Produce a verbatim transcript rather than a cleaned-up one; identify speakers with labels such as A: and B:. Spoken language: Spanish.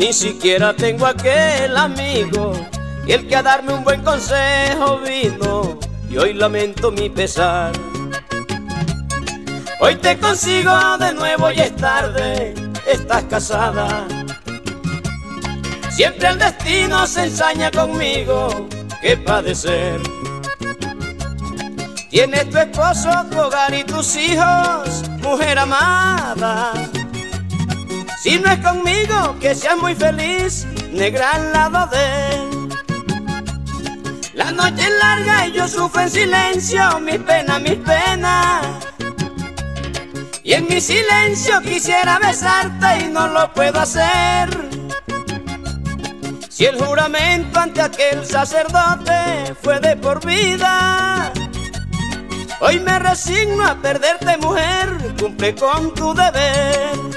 A: Ni siquiera tengo aquel amigo y el que a darme un buen consejo vino, y hoy lamento mi pesar. Hoy te consigo de nuevo y es tarde, estás casada. Siempre el destino se ensaña conmigo, qué padecer. Tienes tu esposo, tu hogar y tus hijos, mujer amada. Si no es conmigo, que seas muy feliz, negra al lado de él. La noche es larga y yo sufro en silencio, mis penas, mis penas. Y en mi silencio quisiera besarte y no lo puedo hacer. Si el juramento ante aquel sacerdote fue de por vida, hoy me resigno a perderte, mujer, cumple con tu deber.